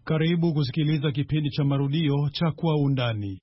Karibu kusikiliza kipindi cha marudio cha Kwa Undani.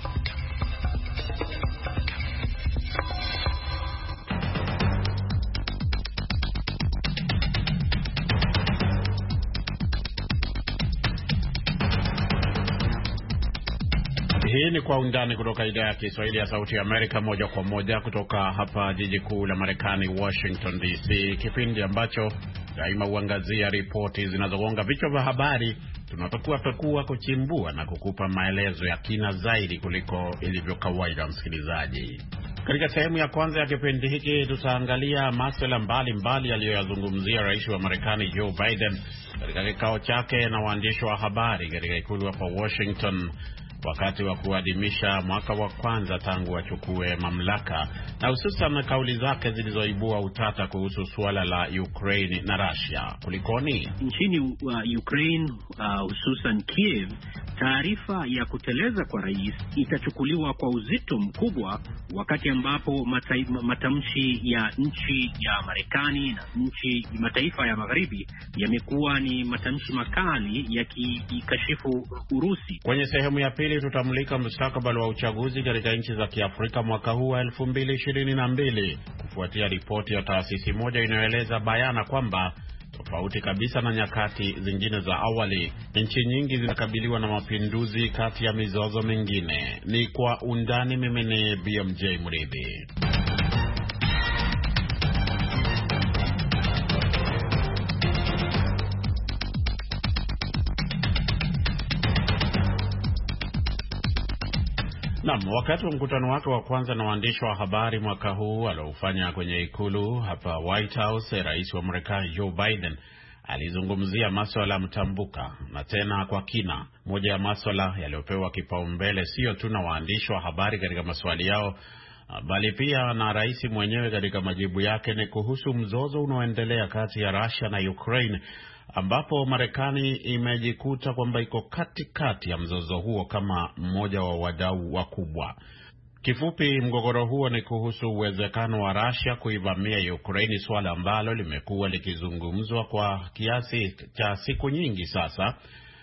Hii ni Kwa Undani kutoka idhaa ya Kiswahili ya Sauti ya Amerika, moja kwa moja kutoka hapa jiji kuu la Marekani, Washington DC. Kipindi ambacho daima huangazia ripoti zinazogonga vichwa vya habari. Tunapekua, kuchimbua na kukupa maelezo ya kina zaidi kuliko ilivyo kawaida, msikilizaji. Katika sehemu ya kwanza ya kipindi hiki tutaangalia masuala mbalimbali aliyoyazungumzia rais wa Marekani Joe Biden katika kikao chake na waandishi wa habari katika ikulu hapa Washington wakati wa kuadhimisha mwaka wa kwanza tangu achukue mamlaka, na hususan kauli zake zilizoibua utata kuhusu suala la Ukraine na Russia. Kulikoni? Nchini Ukraine, hususan Kiev, taarifa ya kuteleza kwa rais itachukuliwa kwa uzito mkubwa, wakati ambapo matamshi ya nchi ya Marekani na nchi mataifa ya magharibi yamekuwa ni matamshi makali yakikashifu Urusi. Kwenye sehemu ya pili tutamulika mustakabali wa uchaguzi katika nchi za Kiafrika mwaka huu wa 2022 kufuatia ripoti ya taasisi moja inayoeleza bayana kwamba tofauti kabisa na nyakati zingine za awali, nchi nyingi zinakabiliwa na mapinduzi kati ya mizozo mingine. Ni Kwa Undani. Mimi ni BMJ Mridhi. Naam, wakati wa mkutano wake wa kwanza na waandishi wa habari mwaka huu aliofanya kwenye ikulu hapa White House, rais wa Marekani Joe Biden alizungumzia masuala mtambuka na tena kwa kina. Moja ya masuala yaliyopewa kipaumbele sio tu na waandishi wa habari katika maswali yao, bali pia na rais mwenyewe katika majibu yake, ni kuhusu mzozo unaoendelea kati ya Russia na Ukraine, ambapo Marekani imejikuta kwamba iko katikati ya mzozo huo kama mmoja wa wadau wakubwa. Kifupi, mgogoro huo ni kuhusu uwezekano wa Russia kuivamia Ukraine, swala ambalo limekuwa likizungumzwa kwa kiasi cha siku nyingi sasa,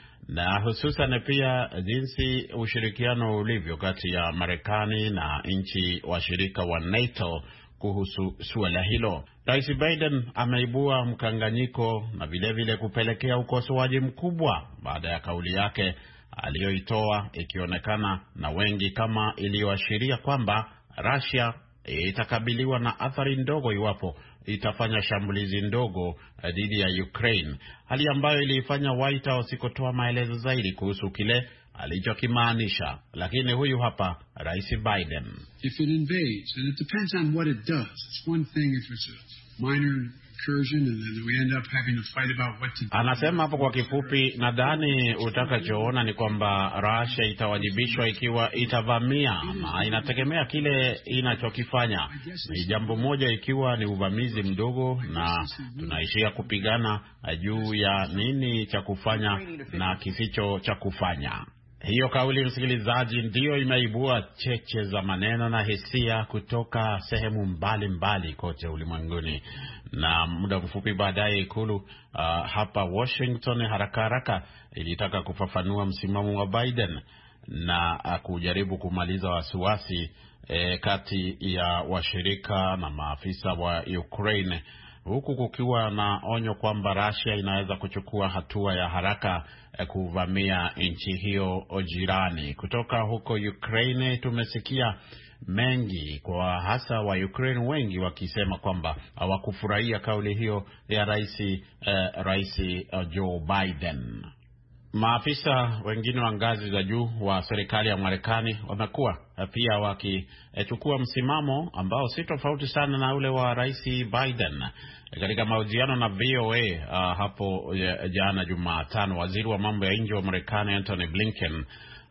na hususan pia jinsi ushirikiano ulivyo kati ya Marekani na nchi washirika wa NATO kuhusu suala hilo. Rais Biden ameibua mkanganyiko na vilevile kupelekea ukosoaji mkubwa baada ya kauli yake aliyoitoa, ikionekana na wengi kama iliyoashiria kwamba Russia itakabiliwa na athari ndogo iwapo itafanya shambulizi ndogo dhidi ya Ukraine, hali ambayo ilifanya White House kutoa maelezo zaidi kuhusu kile alichokimaanisha. Lakini huyu hapa Rais Biden. If it invades, and it depends on what it does. It's one thing if it's a minor incursion and then we end up having to fight about what to do. Anasema hapo kwa kifupi, nadhani utakachoona ni kwamba Russia itawajibishwa ikiwa itavamia, ama inategemea kile inachokifanya. Ni jambo moja ikiwa ni uvamizi mdogo na tunaishia kupigana juu ya nini cha kufanya na kisicho cha kufanya. Hiyo kauli, msikilizaji, ndiyo imeibua cheche za maneno na hisia kutoka sehemu mbalimbali kote ulimwenguni. Na muda mfupi baadaye ikulu hapa Washington haraka ilitaka kufafanua msimamo wa Biden na kujaribu kumaliza wasiwasi kati ya washirika na maafisa wa Ukraine, huku kukiwa na onyo kwamba Russia inaweza kuchukua hatua ya haraka kuvamia nchi hiyo jirani. Kutoka huko Ukraine tumesikia mengi, kwa hasa wa Ukraine wengi wakisema kwamba hawakufurahia kauli hiyo ya rais Joe Biden. Maafisa wengine wa ngazi za juu wa serikali ya Marekani wamekuwa pia wakichukua msimamo ambao si tofauti sana na ule wa rais Biden. Katika mahojiano na VOA hapo jana Jumatano, waziri wa mambo ya nje wa Marekani Antony Blinken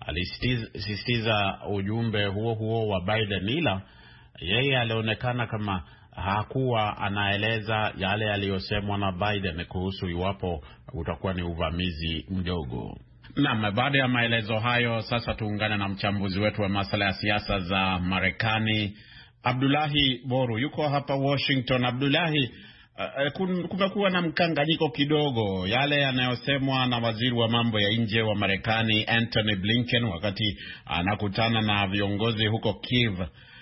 alisisitiza ujumbe huo wa Biden, ila yeye alionekana kama hakuwa anaeleza yale yaliyosemwa na Biden kuhusu iwapo utakuwa ni uvamizi mdogo. Naam, baada ya maelezo hayo, sasa tuungane na mchambuzi wetu wa masuala ya siasa za Marekani, Abdullahi Boru. Yuko hapa Washington. Abdullahi, kumekuwa na mkanganyiko kidogo, yale yanayosemwa na waziri wa mambo ya nje wa Marekani Antony Blinken wakati anakutana na viongozi huko Kiev,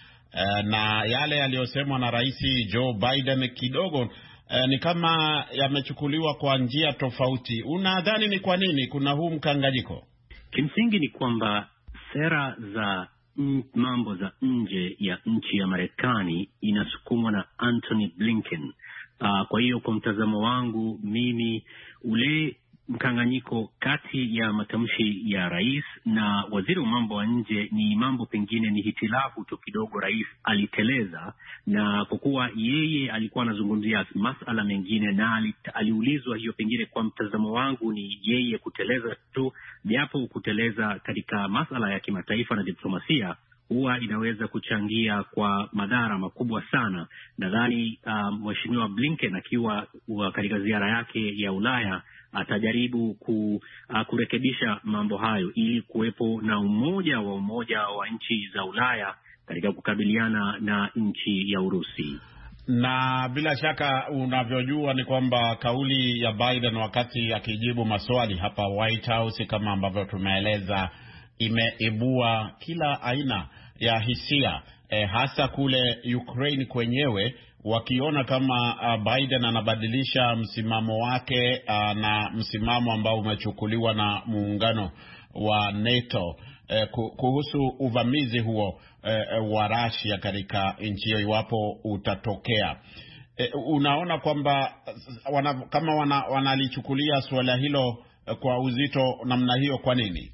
na yale yaliyosemwa na Rais Joe Biden kidogo ni kama yamechukuliwa kwa njia tofauti. Unadhani ni kwa nini kuna huu mkanganyiko? Kimsingi ni kwamba sera za mambo za nje ya nchi ya Marekani inasukumwa na Antony Blinken. Kwa hiyo kwa mtazamo wangu mimi, ule mkanganyiko kati ya matamshi ya rais na waziri wa mambo wa nje ni mambo, pengine ni hitilafu tu kidogo. Rais aliteleza, na kwa kuwa yeye alikuwa anazungumzia masala mengine na aliulizwa hiyo, pengine kwa mtazamo wangu ni yeye kuteleza tu, japo kuteleza katika masala ya kimataifa na diplomasia huwa inaweza kuchangia kwa madhara makubwa sana. Nadhani Mheshimiwa Blinken akiwa katika ziara yake ya Ulaya atajaribu kurekebisha mambo hayo ili kuwepo na umoja wa nchi za Ulaya katika kukabiliana na nchi ya Urusi. Na bila shaka unavyojua ni kwamba kauli ya Biden wakati akijibu maswali hapa White House, kama ambavyo tumeeleza, imeibua kila aina ya hisia, hasa kule Ukraine kwenyewe, wakiona kama Biden anabadilisha msimamo wake na msimamo ambao umechukuliwa na muungano wa NATO kuhusu uvamizi huo wa Russia katika nchi hiyo iwapo utatokea. Unaona kwamba kama wanalichukulia suala hilo kwa uzito namna hiyo? Kwa nini?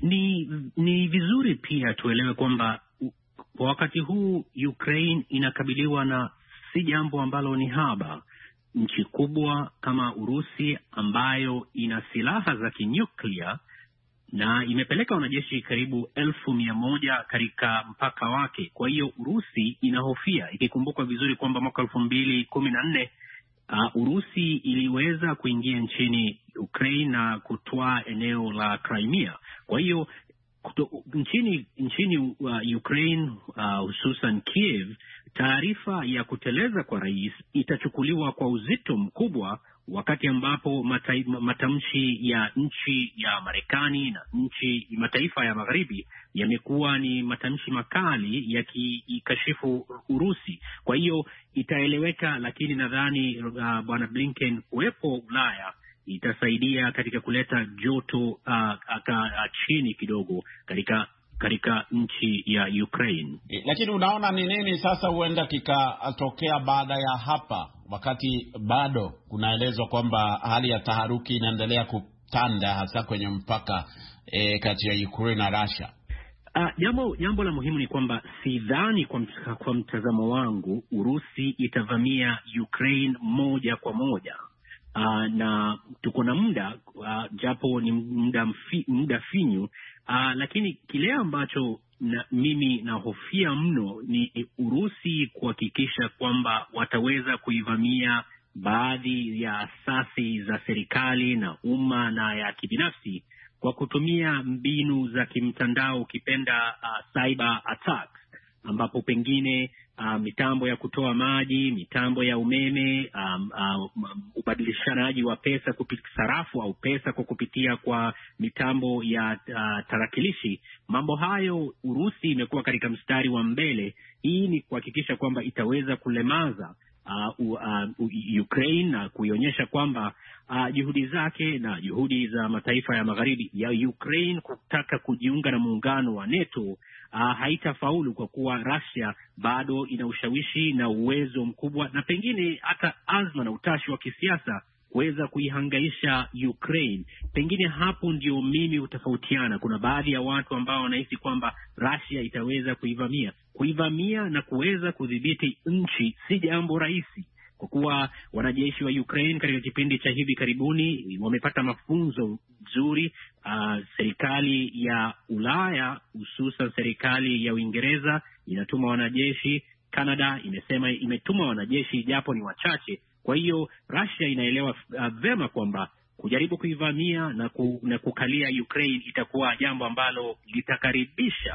Ni vizuri pia tuelewe kwamba kwa wakati huu Ukraine inakabiliwa na si jambo ambalo ni haba. Nchi kubwa kama Urusi ambayo ina silaha za kinyuklia na imepeleka wanajeshi karibu 1,100 katika mpaka wake. Kwa hiyo Urusi inahofia, ikikumbuka vizuri kwamba mwaka 2014 Urusi iliweza kuingia nchini Ukraine na kutwaa eneo la Crimea. Kwa hiyo nchini Ukraine, hususan Kiev, taarifa ya kuteleza kwa rais itachukuliwa kwa uzito mkubwa, wakati ambapo matamshi ya nchi ya Marekani na mataifa ya Magharibi yamekuwa ni matamshi makali yakikashifu Urusi. Kwa hiyo itaeleweka, lakini nadhani Bwana Blinken kuwepo Ulaya itasaidia katika kuleta joto chini kidogo katika nchi ya Ukraine. Lakini unaona ni nini sasa huenda kikatokea baada ya hapa, wakati bado kunaelezwa kwamba hali ya taharuki inaendelea kutanda hasa kwenye mpaka kati ya Ukraine na Russia? Jambo la muhimu ni kwamba sidhani kwa mtazamo wangu Urusi itavamia Ukraine moja kwa moja. Na tuko na muda, japo ni muda finyu, lakini kile ambacho mimi nahofia mno ni Urusi kuhakikisha kwamba wataweza kuivamia baadhi ya asasi za serikali na umma na ya kibinafsi kwa kutumia mbinu za kimtandao, ukipenda cyber attacks, ambapo pengine mitambo ya kutoa maji, mitambo ya umeme, ubadilishanaji wa pesa kupitia sarafu au pesa kwa kupitia kwa mitambo ya tarakilishi. Mambo hayo Urusi imekuwa katika mstari wa mbele. Hii ni kuhakikisha kwamba itaweza kulemaza Ukraine na kuionyesha kwamba juhudi zake na juhudi za mataifa ya Magharibi ya Ukraine kutaka kujiunga na muungano wa NATO haitafaulu, kwa kuwa Russia bado ina ushawishi na uwezo mkubwa na pengine hata azma na utashi wa kisiasa kuweza kuihangaisha Ukraine. Pengine hapo ndio mimi utofautiana. Kuna baadhi ya watu ambao wanahisi kwamba Russia itaweza kuivamia na kuweza kudhibiti nchi si jambo rahisi, kwa kuwa wanajeshi wa Ukraine katika kipindi cha hivi karibuni wamepata mafunzo nzuri. Serikali ya Ulaya, hususan serikali ya Uingereza, inatuma wanajeshi. Canada imesema imetuma wanajeshi japo ni wachache. Kwa hiyo Russia inaelewa vema kwamba kujaribu kuivamia na kukalia Ukraine itakuwa jambo ambalo litakaribisha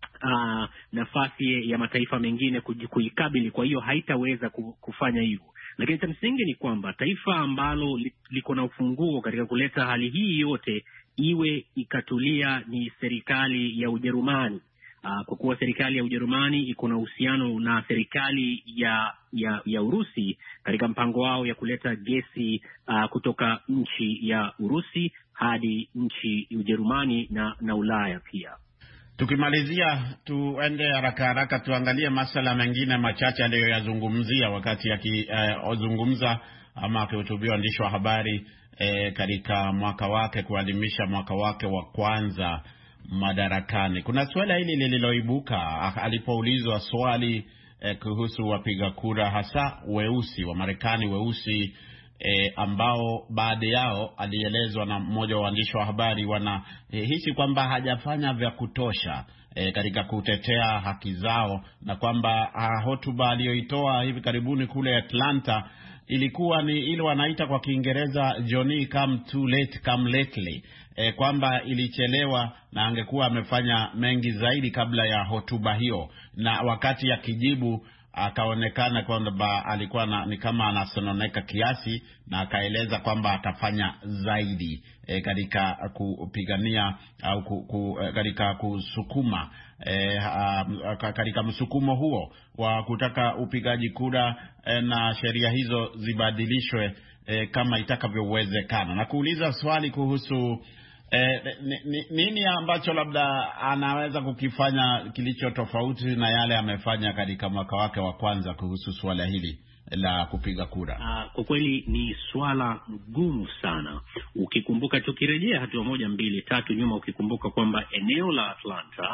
nafasi ya mataifa mengine kuikabili. Kwa hiyo haitaweza kufanya hivyo. Lakini cha msingi ni kwamba taifa ambalo liko na ufunguo katika kuleta hali hii yote iwe ikatulia ni serikali ya Ujerumani. Kwa kuwa serikali ya Ujerumani iko na uhusiano na serikali ya Urusi katika mpango wao ya kuleta gesi kutoka nchi ya Urusi hadi nchi Ujerumani na Ulaya pia. Tukimalizia, tuende haraka tuangalie masuala mengine machache aliyoyazungumzia wakati akizungumza ama akihutubia waandishi wa habari katika mwaka wake, kuadhimisha mwaka wake wa kwanza madarakani. Kuna swala hili lililoibuka alipoulizwa swali kuhusu wapiga kura hasa weusi wa Marekani weusi ambao baadhi yao alielezwa na mmoja wa waandishi wa habari wanahisi kwamba hajafanya vya kutosha katika kutetea haki zao, na kwamba hotuba aliyoitoa hivi karibuni kule Atlanta ilikuwa ni ile wanaita kwa Kiingereza Johnny come too late come lately, kwamba ilichelewa na angekuwa amefanya mengi zaidi kabla ya hotuba hiyo. Na wakati akijibu akaonekana kwamba alikuwa ni kama anasononeka kiasi, na akaeleza kwamba atafanya zaidi katika kupigania au katika kusukuma katika msukumo huo wa kutaka upigaji kura na sheria hizo zibadilishwe kama itakavyowezekana. Na kuuliza swali kuhusu nini ambacho labda anaweza kukifanya kilicho tofauti na yale amefanya katika mwaka wake wa kwanza kuhusu swala hili la kupiga kura. Kwa kweli ni swala gumu sana. Ukikumbuka, tukirejea hatua 1, 2, 3 nyuma, ukikumbuka kwamba eneo la Atlanta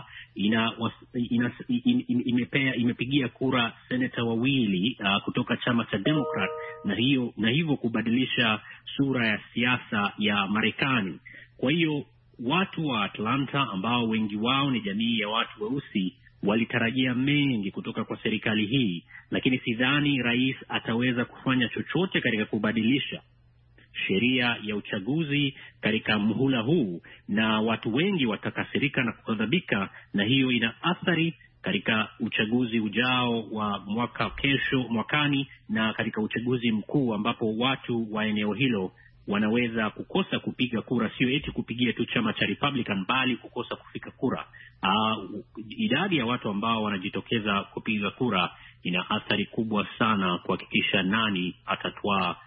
imepigia kura seneta wawili kutoka chama cha Democrat, na hivyo kubadilisha sura ya siasa ya Marekani. Kwa hiyo watu wa Atlanta ambao wengi wao ni jamii ya watu weusi walitarajia mengi kutoka kwa serikali hii, lakini sidhani rais ataweza kufanya chochote katika kubadilisha sheria ya uchaguzi katika muhula huu, na watu wengi watakasirika na kughadhabika, na hiyo ina athari katika uchaguzi ujao wa mwakani na katika uchaguzi mkuu, ambapo watu wa eneo hilo wanaweza kukosa kupiga kura, sio eti kupigia tu chama cha Republican, bali kukosa kufika kura. Idadi ya watu ambao wanajitokeza kupiga kura ina athari kubwa sana kuhakikisha nani atatwaa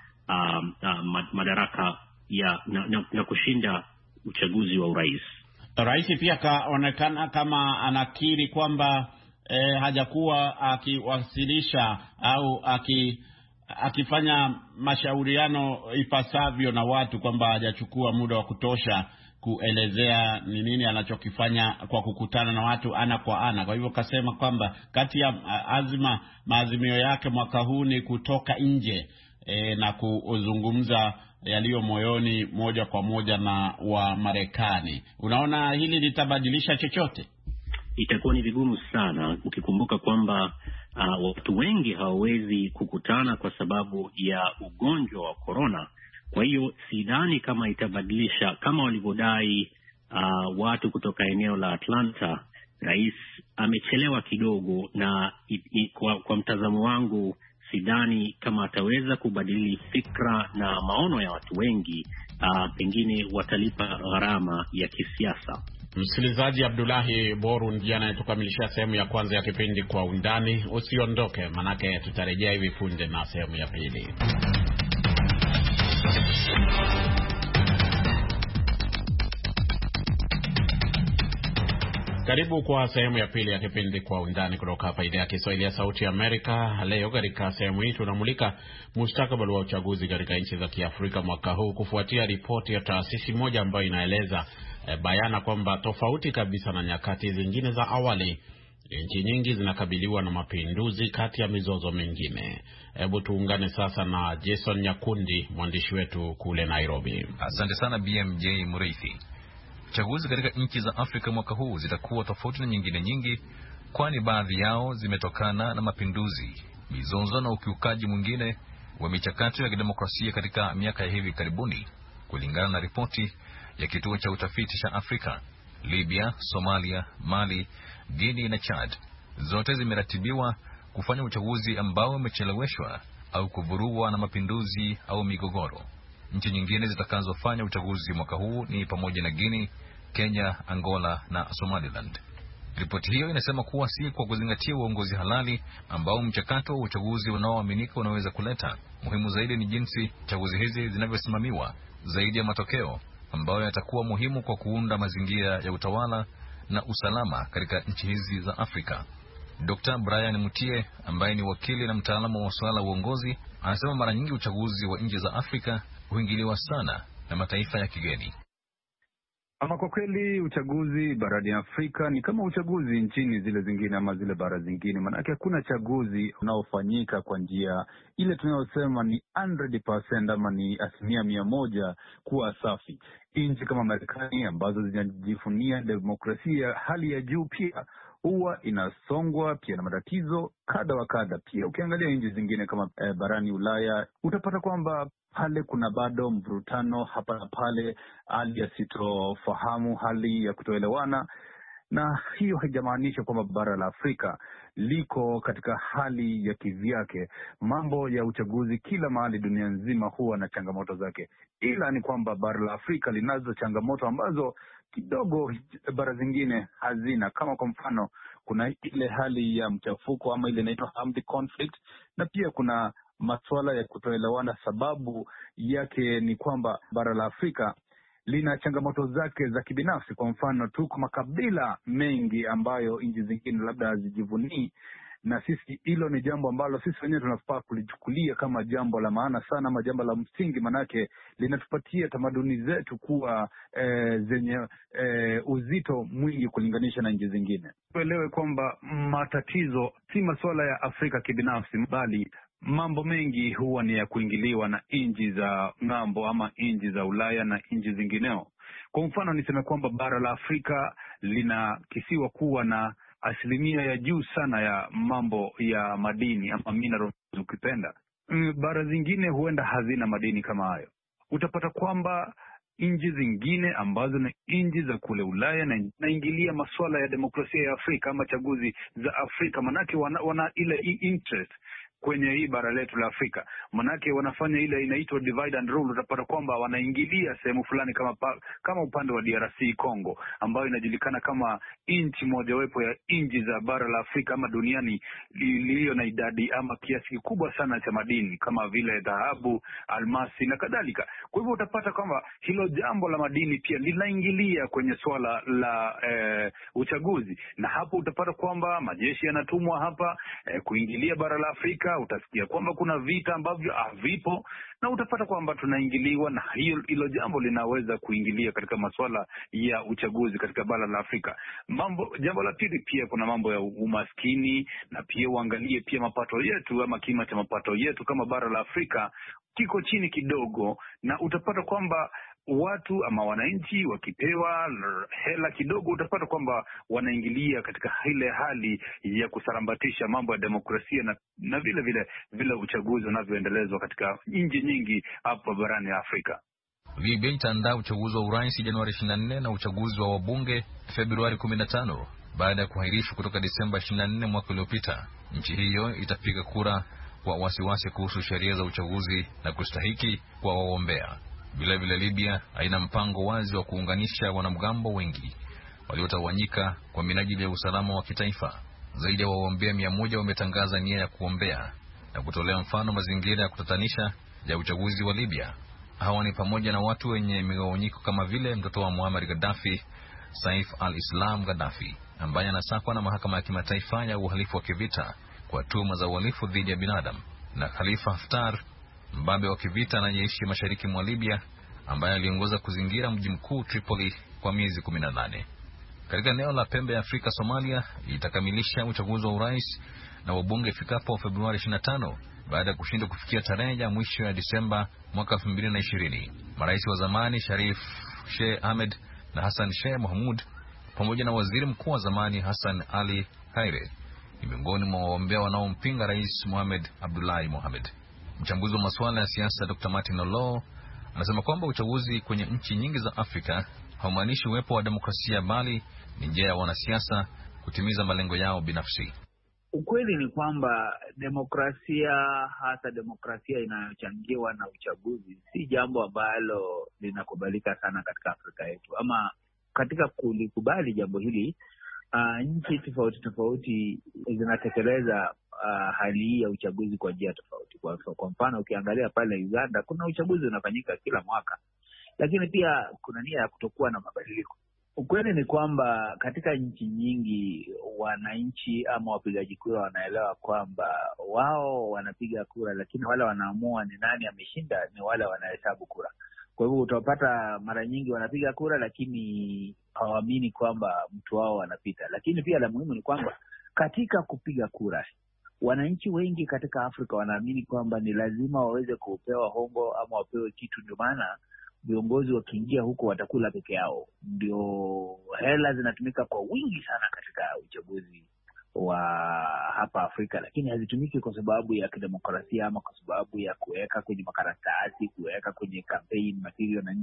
madaraka na kushinda uchaguzi wa urais. Rais pia kaonekana kama anakiri kwamba hajakuwa akiwasilisha au akifanya mashauriano ipasavyo na watu, kwamba hajachukua muda wa kutosha kuelezea ni nini anachokifanya kwa kukutana na watu ana kwa ana. Kwa hivyo kasema kwamba kati ya maazimio yake mwaka huu ni kutoka nje na kuzungumza yaliyo moyoni moja kwa moja na wa Marekani. Unaona hili litabadilisha chochote? Itakuwa ni vigumu sana, ukikumbuka kwamba watu wengi hawawezi kukutana kwa sababu ya ugonjwa wa corona. Kwa hiyo sidhani kama itabadilisha kama walivyodai watu kutoka eneo la Atlanta. Rais amechelewa kidogo, na kwa mtazamo wangu sidhani kama ataweza kubadili fikra na maono ya watu wengi. Pengine watalipa gharama ya kisiasa. Msikilizaji, Abdullahi Boru ndiye anayetukamilishia sehemu ya kwanza ya kipindi Kwa Undani. Usiondoke, manake tutarejea hivi punde na sehemu ya pili. Karibu kwa sehemu ya pili ya kipindi Kwa Undani kutoka hapa idhaa ya Kiswahili ya Sauti ya Amerika. Leo katika sehemu hii tunamulika mustakabali wa uchaguzi katika nchi za Kiafrika mwaka huu, kufuatia ripoti ya taasisi moja ambayo inaeleza bayana kwamba tofauti kabisa na nyakati zingine za awali, nchi nyingi zinakabiliwa na mapinduzi kati ya mizozo mingine. Hebu tuungane sasa na Jason Nyakundi, mwandishi wetu kule Nairobi. Asante sana BMJ Murithi. Chaguzi katika nchi za Afrika mwaka huu zitakuwa tofauti na nyingine nyingi, kwani baadhi yao zimetokana na mapinduzi, mizozo na ukiukaji mwingine wa michakato ya kidemokrasia katika miaka ya hivi karibuni, kulingana na ripoti ya kituo cha utafiti cha Afrika. Libya, Somalia, Mali, Guinea na Chad zote zimeratibiwa kufanya uchaguzi ambao umecheleweshwa au kuvurugwa na mapinduzi au migogoro. Nchi nyingine zitakazofanya uchaguzi mwaka huu ni pamoja na Guinea, Kenya, Angola na Somaliland. Ripoti hiyo inasema kuwa si kwa kuzingatia uongozi halali ambao mchakato wa uchaguzi unaoaminika unaweza kuleta. Muhimu zaidi ni jinsi chaguzi hizi zinavyosimamiwa, zaidi ya matokeo ambayo yatakuwa muhimu kwa kuunda mazingira ya utawala na usalama katika nchi hizi za Afrika. Dr. Brian Mutie, ambaye ni wakili na mtaalamu wa masuala ya uongozi, anasema mara nyingi uchaguzi wa nchi za Afrika huingiliwa sana na mataifa ya kigeni. Ama kwa kweli uchaguzi barani Afrika ni kama uchaguzi nchini zile zingine ama zile bara zingine, maanake hakuna chaguzi unaofanyika kwa njia ile tunayosema ni 100% ama ni 100% kuwa safi. Nchi kama Marekani ambazo zinajifunia demokrasia hali ya juu pia huwa inasongwa pia na matatizo kadha wa kadha. Pia ukiangalia nchi zingine kama barani Ulaya utapata kwamba pale kuna bado mvurutano hapa na pale, hali ya sitofahamu, hali ya kutoelewana, na hiyo haijamaanisha kwamba bara la Afrika liko katika hali ya kivyake. Mambo ya uchaguzi kila mahali dunia nzima huwa na changamoto zake, ila ni kwamba bara la Afrika linazo changamoto ambazo kidogo bara zingine hazina. Kama kwa mfano kuna ile hali ya mchafuko ama ile inaitwa armed conflict, na pia kuna masuala ya kutoelewana. Sababu yake ni kwamba bara la Afrika lina changamoto zake za kibinafsi. Kwa mfano tuko makabila mengi ambayo nchi zingine labda hazijivunii, na sisi hilo ni jambo ambalo sisi wenyewe tunafaa kulichukulia kama jambo la maana sana ama jambo la msingi, manake linatupatia tamaduni zetu kuwa zenye uzito mwingi kulinganisha na nchi zingine. Tuelewe kwamba matatizo si masuala ya Afrika kibinafsi, bali mambo mengi huwa ni ya kuingiliwa na nchi za ng'ambo ama nchi za Ulaya na nchi zingineo. Kwa mfano niseme kwamba bara la Afrika linakisiwa kuwa na asilimia ya juu sana ya mambo ya madini ama minerals ukipenda. Bara zingine huenda hazina madini kama hayo. Utapata kwamba nchi zingine ambazo ni nchi za kule Ulaya na naingilia masuala ya demokrasia ya Afrika ama chaguzi za Afrika, manake wana ile interest kwenye hii bara letu la Afrika. Manake wanafanya ile inaitwa divide and rule. Utapata kwamba wanaingilia sehemu fulani kama upande wa DRC Congo, ambayo inajulikana kama nchi mojawapo ya nchi za bara la Afrika ama duniani iliyo na idadi ama kiasi kikubwa sana cha madini kama vile dhahabu, almasi na kadhalika. Kwa hivyo utapata kwamba hilo jambo la madini pia linaingilia kwenye swala la uchaguzi, na hapo utapata kwamba majeshi yanatumwa hapa kuingilia bara la Afrika. Utasikia kwamba kuna vita ambavyo havipo, na utapata kwamba tunaingiliwa, na hilo jambo linaweza kuingilia katika masuala ya uchaguzi katika bara la Afrika. Jambo la pili pia kuna mambo ya umaskini, na pia uangalie pia mapato yetu ama kima cha mapato yetu kama bara la Afrika kiko chini kidogo, na utapata kwamba watu ama wananchi wakipewa hela kidogo, utapata kwamba wanaingilia katika ile hali ya kusarambatisha mambo ya demokrasia na vile uchaguzi unavyoendelezwa katika nchi nyingi hapa barani Afrika. VB itaandaa uchaguzi wa urais Januari 24 na uchaguzi wa wabunge Februari 15 baada ya kuahirishwa kutoka Disemba 24 mwaka uliopita. Nchi hiyo itapiga kura kwa wasiwasi kuhusu sheria za uchaguzi na kustahiki kwa wagombea. Vilevile Libya haina mpango wazi wa kuunganisha wanamgambo wengi waliotawanyika kwa minajili ya usalama wa kitaifa. Zaidi ya wagombea 100 wametangaza nia ya kuombea na kutolea mfano mazingira ya kutatanisha ya uchaguzi wa Libya. Hawa ni pamoja na watu wenye migawanyiko kama vile mtoto wa Muammar Gaddafi, Saif al-Islam Gaddafi, ambaye anasakwa na mahakama ya kimataifa ya uhalifu wa kivita kwa tuhuma za uhalifu dhidi ya binadamu, na Khalifa Haftar, mbabe wa kivita anayeishi mashariki mwa Libya, ambaye aliongoza kuzingira mji mkuu Tripoli kwa miezi 18. Katika eneo la pembe ya Afrika, Somalia itakamilisha uchaguzi wa urais na wabunge ifikapo Februari 25 baada ya kushindwa kufikia tarehe ya mwisho ya Disemba mwaka 2020. Marais wa zamani Sharif Sheikh Ahmed na Hassan Sheikh Mohamud pamoja na waziri mkuu wa zamani Hassan Ali Haire ni miongoni mwa wagombea wanaompinga Rais Mohamed Abdullahi Mohamed. Mchambuzi wa masuala ya siasa Dr. Martin Olo anasema kwamba uchaguzi kwenye nchi nyingi za Afrika haumaanishi uwepo wa demokrasia, bali ni njia ya wanasiasa kutimiza malengo yao binafsi. Ukweli ni kwamba demokrasia, hasa demokrasia inayochangiwa na uchaguzi, si jambo ambalo linakubalika sana katika Afrika yetu. Ama katika kulikubali jambo hili, nchi tofauti tofauti zinatekeleza hali hii ya uchaguzi kwa njia tofauti. Kwa mfano, ukiangalia pale Uganda kuna uchaguzi unafanyika kila mwaka, lakini pia kuna nia ya kutokuwa na mabadiliko. Ukweli ni kwamba katika nchi nyingi wananchi ama wapigaji kura wanaelewa kwamba wao wanapiga kura, lakini wale wanaamua ni nani ameshinda ni wale wanahesabu kura. Kwa hivyo utapata mara nyingi wanapiga kura, lakini hawaamini kwamba mtu wao anapita. Lakini pia la muhimu ni kwamba katika kupiga kura, wananchi wengi katika Afrika wanaamini kwamba ni lazima waweze kupewa hongo ama wapewe kitu. Ndio maana viongozi wakiingia huko watakula peke yao. Ndio hela zinatumika kwa wingi sana katika uchaguzi wa hapa Afrika, lakini hazitumiki kwa sababu ya kidemokrasia ama kwa sababu ya kuweka kwenye makaratasi, kuweka kwenye campaign material na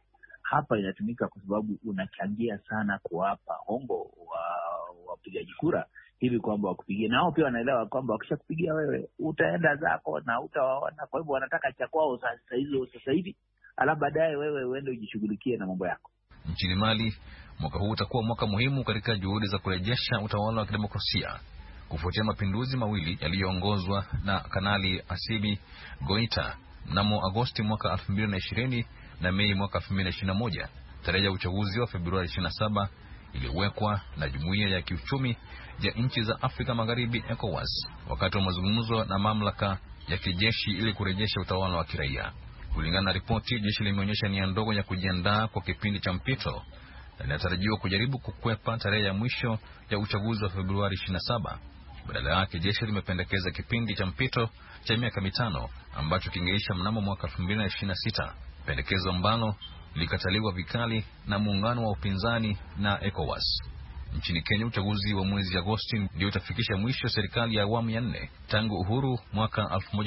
hapa inatumika kwa sababu unachangia sana kuwapa hongo wapigaji kura hivi kwamba wakupigie. Nao pia wanaelewa kwamba wakishakupigia wewe utaenda zako na utawaona. Kwa hivyo wanataka cha kwao sasa hivi, alafu baadaye wewe uende ujishughulikie na mambo yako. Nchini Mali, mwaka huu utakuwa mwaka muhimu katika juhudi za kurejesha utawala wa kidemokrasia kufuatia mapinduzi mawili yaliyoongozwa na Kanali Assimi Goita mnamo Agosti mwaka 2020 na Mei mwaka 2021. Tarehe ya uchaguzi wa Februari 27 iliwekwa na Jumuiya ya Kiuchumi ya Nchi za Afrika Magharibi ECOWAS wakati wa mazungumzo na mamlaka ya kijeshi ili kurejesha utawala wa kiraia. Kulingana na ripoti, jeshi limeonyesha nia ndogo ya kujiandaa kwa kipindi cha mpito na linatarajiwa kujaribu kukwepa tarehe ya mwisho ya uchaguzi wa Februari 27. Badala yake, jeshi limependekeza kipindi cha mpito cha miaka 5 ambacho kingeisha mnamo mwaka 2026, pendekezo ambalo likataliwa vikali na muungano wa upinzani na ECOWAS. Nchini Kenya, uchaguzi wa mwezi Agosti ndio utafikisha mwisho serikali ya awamu ya 4 tangu uhuru mwaka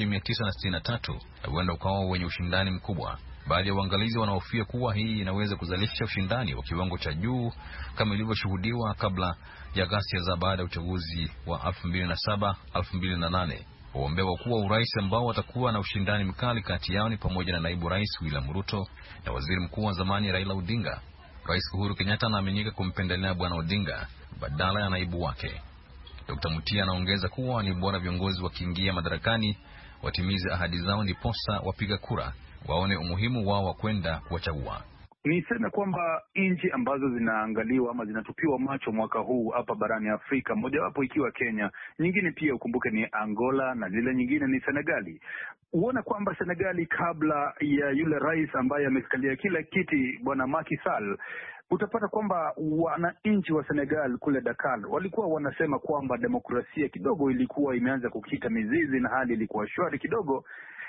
1963, na huenda ukawa wenye ushindani mkubwa. Baadhi ya waangalizi wanahofia kuwa hii inaweza kuzalisha ushindani wa kiwango cha juu kama ilivyoshuhudiwa kabla ya ghasia za baada ya uchaguzi wa 2007-2008. Wagombea wakuu wa urais ambao watakuwa na ushindani mkali kati yao ni pamoja na naibu rais William Ruto na waziri mkuu wa zamani Raila Odinga. Rais Uhuru Kenyatta anaaminika kumpendelea Bwana Odinga badala ya naibu wake. Dr. Mutia anaongeza kuwa ni bora viongozi wakiingia madarakani watimize ahadi zao, ndiposa wapiga kura waone umuhimu wao wa kwenda kuwachagua. Niseme kwamba nchi ambazo zinaangaliwa ama zinatupiwa macho mwaka huu hapa barani Afrika, mojawapo ikiwa Kenya, nyingine pia ukumbuke ni Angola na zile nyingine ni Senegali. Uone kwamba Senegali, kabla ya yule rais ambaye amekalia kila kiti Bwana Macky Sall, utapata kwamba wananchi wa Senegal kule Dakar walikuwa wanasema kwamba demokrasia kidogo ilikuwa imeanza kukita mizizi na hali ilikuwa shwari kidogo.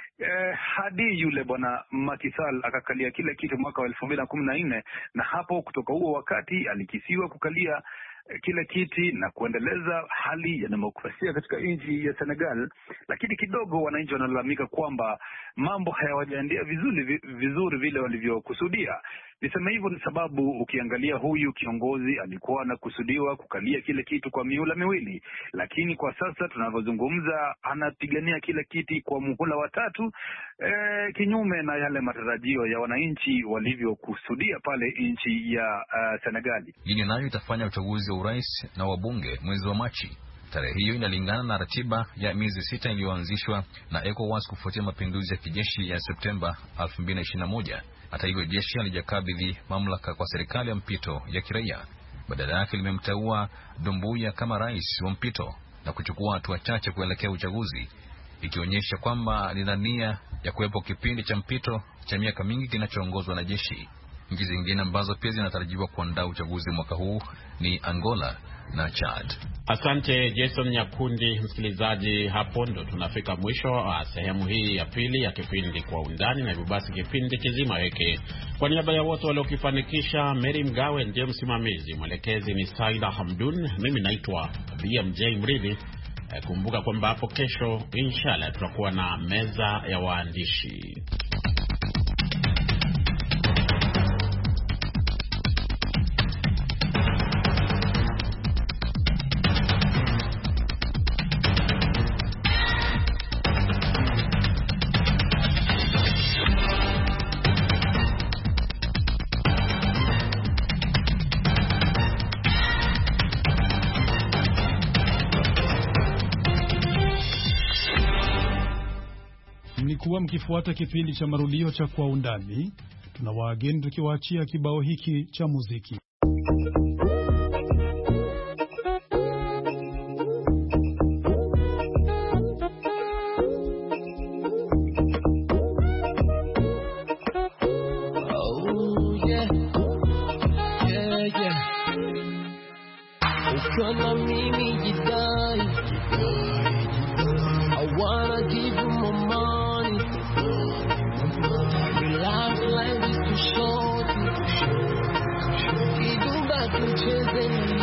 Hadi yule Bwana Macky Sall akakalia kila kitu mwaka wa 2014, na hapo kutoka huo wakati alikisiwa kukalia kila kiti na kuendeleza hali ya demokrasia katika nchi ya Senegal. Lakini kidogo wananchi wanalalamika kwamba mambo hayawajaendea vizuri vile walivyokusudia. Nisema hivyo ni sababu ukiangalia huyu kiongozi alikuwa anakusudiwa kukalia kile kitu kwa mihula miwili, lakini kwa sasa tunavyozungumza anapigania kile kiti kwa muhula wa 3, kinyume na yale matarajio ya wananchi walivyokusudia pale nchi ya Senegali. Guinea nayo itafanya uchaguzi wa urais na wabunge mwezi wa Machi. Tarehe hiyo inalingana na ratiba ya miezi 6 iliyoanzishwa na ECOWAS kufuatia mapinduzi ya kijeshi ya Septemba 2021. Hata hivyo, jeshi halijakabidhi mamlaka kwa serikali ya mpito ya kiraia. Badala yake limemteua Doumbouya kama rais wa mpito na kuchukua hatua chache kuelekea uchaguzi, ikionyesha kwamba lina nia ya kuwepo kipindi cha mpito cha miaka mingi kinachoongozwa na jeshi. Nchi zingine ambazo pia zinatarajiwa kuandaa uchaguzi mwaka huu ni Angola na Chad. Asante Jason Nyakundi. Msikilizaji, hapo ndo tunafika mwisho wa sehemu hii ya pili ya kipindi Kwa Undani, na hivyo basi kipindi kizima hiki kwa niaba ya wote waliokifanikisha, Mary Mgawe ndiye msimamizi, mwelekezi ni Saida Hamdun, mimi naitwa BMJ Mridhi. Kumbuka kwamba hapo kesho inshallah tutakuwa na meza ya waandishi. Mlikuwa mkifuata kipindi cha marudio cha Kwa Undani. Tunawaageni tukiwaachia kibao hiki cha muziki. Ukiona mimi jidai, I wanna give you my money. Your life is too short. Kidumba tucheze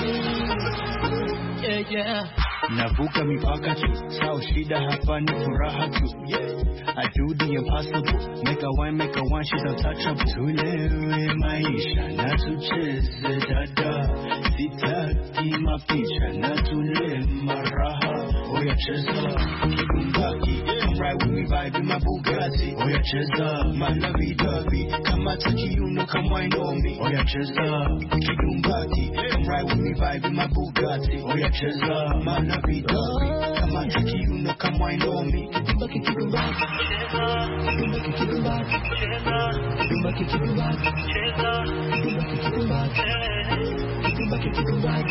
nini? Yeah. Navuka mipaka tu, sao shida hapa ni furaha tu. I do the impossible, make a wine, she's untouchable. Tulewe maisha na tucheze dada, sitaki mapicha na tule maraha. Oya cheza, kibumbaki, come ride with me, vibe in my Bugatti. Oya cheza, my lovey-dovey, kama taki you know, come wine on me. Oya cheza, kibumbaki, come ride with me, vibe in my Bugatti. Oya cheza, my lovey-dovey, kama taki you know, come wine on me. Kibumbaki, kibumbaki, kibumbaki, kibumbaki, kibumbaki, kibumbaki, kibumbaki, kibumbaki, kibumbaki, kibumbaki,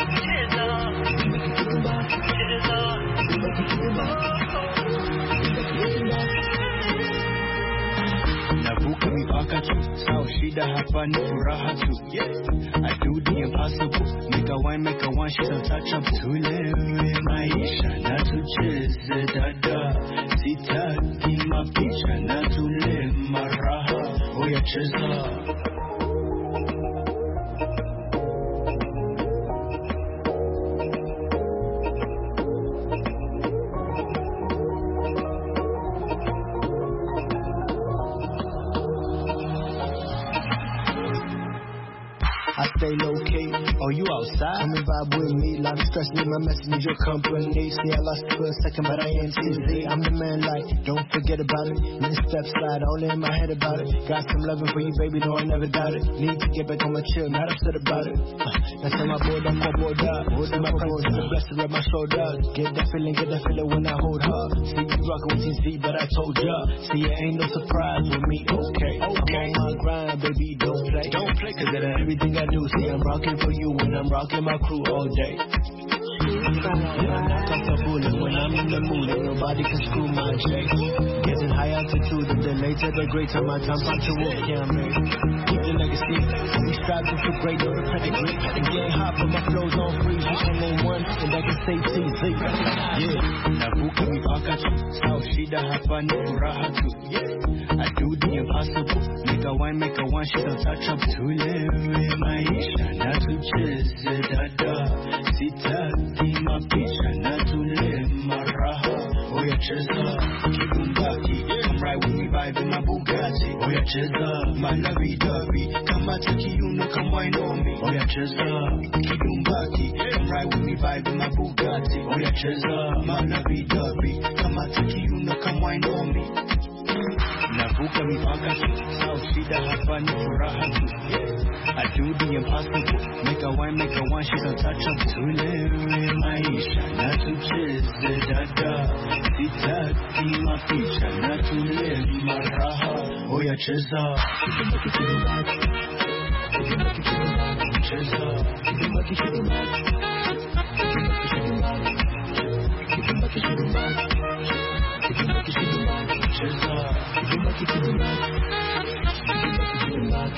navuka mipaka tu, sao shida hapa ni furaha tu. I do the impossible, make a wine, she's untouchable. Tulewe maisha na tucheze dada, sitaki mapicha na tule maraha. Oya cheza. I stay low-key, oh you outside? Come and vibe with me, lot of stress, need my message, need your company. See I lost for a second, but I ain't TZ. I'm the man like, don't forget about it. Many steps slide, only in my head about it. Got some loving for you, baby, no I never doubt it. Need to get back on my chill, not upset about it. That's how my board up, board up. See my presence, the best to rub my shoulders. Get that feeling when I hold her. See you rockin' with TZ, but I told ya. See it ain't no surprise with me, okay. I'm on my grind, baby, don't play. Cause that everything I do, see I'm rocking for you when I'm rocking my crew all day. Yeah, I knock off the bullet when I'm in the mood, and nobody can screw my J. Getting high altitude, and then later the greater my time punch a wolf can't make. Keep the legacy, we striving for great, no pedigree. And getting hot, but my flow's on freeze. You can name one, and I can say TZ. Yeah, navuka mipaka tu, sao shida hapa ni furaha tu. I do the impossible, make a wine, she's untouchable. Tulewe maisha na tucheze dada, sitaki mapicha na tule maraha. Oya cheza, kibumbaki, come ride with me, vibe in my Bugatti. Oya cheza, my lovey-dovey, kama taki you know, come wine on me. Oya cheza, kibumbaki, come ride with me, vibe in my Bugatti. Oya cheza, my lovey-dovey, kama taki you know, come wine on me. Navuka mipaka tu, sao shida hapa ni furaha tu. I do the impossible, make a wine, she's untouchable. Tulewe maisha na tucheze dada, sitaki mapicha na tule maraha. Oya cheza, kibumbaki, kibumbaki, kibumbaki, kibumbaki, cheza, kibumbaki, kibumbaki, kibumbaki, kibumbaki, kibumbaki, kibumbaki, kibumbaki, cheza, kibumbaki, kibumbaki, kibumbaki, kibumbaki.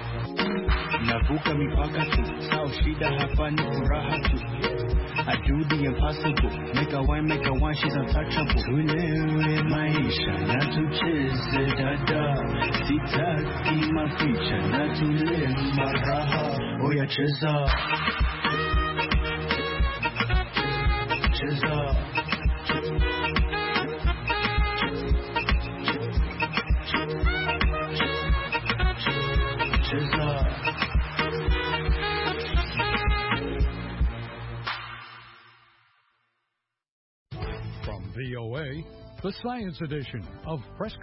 Navuka mipaka tu, sao shida hapa ni furaha tu. I do the impossible, make a wine, she's untouchable. Tulewe maisha na tucheze dada, sitaki mapicha na tule maraha. Oya cheza, cheza. From VOA, the Science Edition of Press